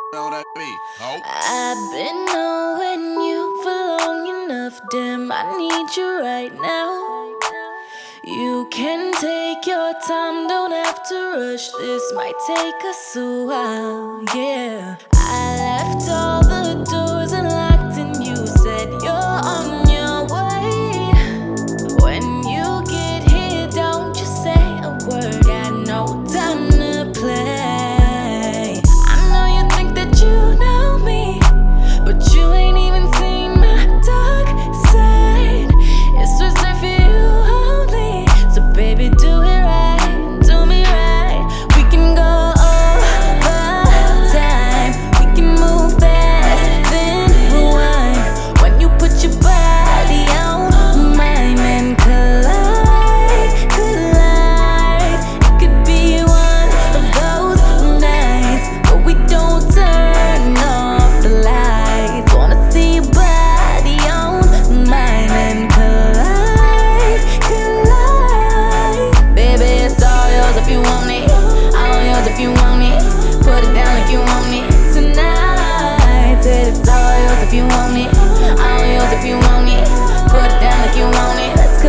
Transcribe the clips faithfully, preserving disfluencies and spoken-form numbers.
I've been knowing you for long enough, damn, I need you right now. You can take your time, don't have to rush, this might take us a while, yeah. I left all the doors unlocked and you said you're on your way. When you get here, don't just say a word, got no time to play. I know you think that you know me, but you ain't even seen my dark side. It's reserved for you only, so baby do it right, do me right. We can go over time, we can move fast, then rewind. When you put your body on mine and collide, collide. It could be one of those nights where we don't turn off the lights. Wanna see your body on mine and collide, collide. Baby, it's all yours if you want it, all yours if you want it. Put it down like you want it tonight. Said it's all yours if you want it, all yours if you want it. Put it down like you want it, let's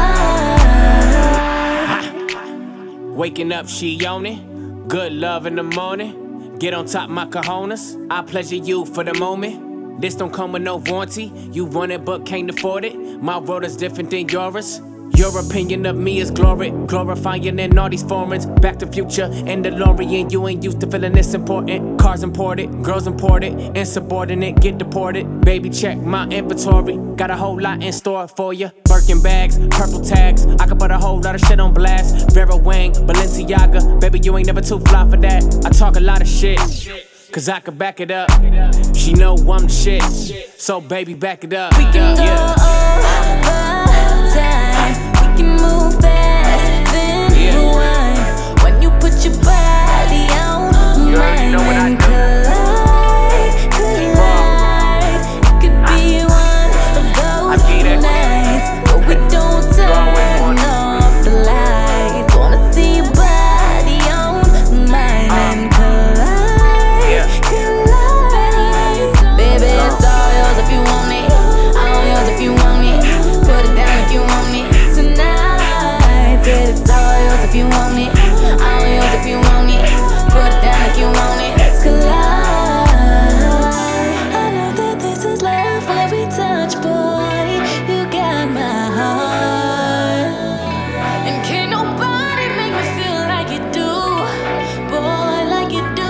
collide. Waking up, she on it. Good love in the morning. Get on top, my cojones. I pleasure you for the moment. This don't come with no warranty. You want it but can't afford it. My world is different than yours. Your opinion of me is glory, glorifying in all these foreigns. Back to Future and DeLorean. You ain't used to feeling this important. Cars imported, girls imported, insubordinate, get deported. Baby, check my inventory. Got a whole lot in store for you. Birkin bags, purple tags. I could put a whole lot of shit on blast. Vera Wang, Balenciaga. Baby, you ain't never too fly for that. I talk a lot of shit, cause I could back it up. She know I'm the shit, so baby, back it up. We can go yeah. over time, we can move fast, then Yeah. rewind. When you put your body on You already mine know what I and do. collide, collide. It could be one of I those get it. nights where we don't always turn want it. off the lights. Wanna see your body on mine and collide, Yeah. collide. Baby, it's all yours if you want it, all yours if you want it. Put it down like you want it tonight. Said it's all yours if you want it, all yours if you want it. Put it down like you want it, let's collide. I know that this is love when we touch, boy. You got my heart, and can't nobody make me feel like you do, boy, like you do.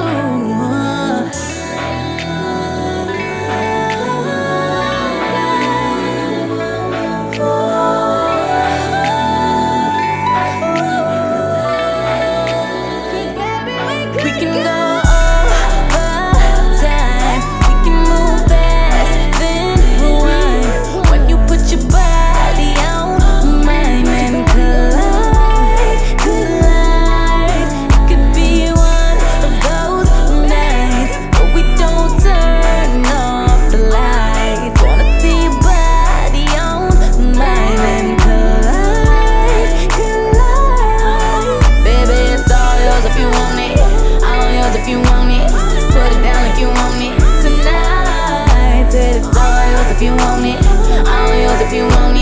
We can go over time, we can move fast, then rewind. When you put your body on mine and collide, collide. It could be one of those nights where we don't turn off the lights. Wanna see your body on mine and collide, collide. Baby, it's all yours if you want it, all yours if you want it. Put it down like you want it tonight. Said it's all yours if you want it, all yours if you want it.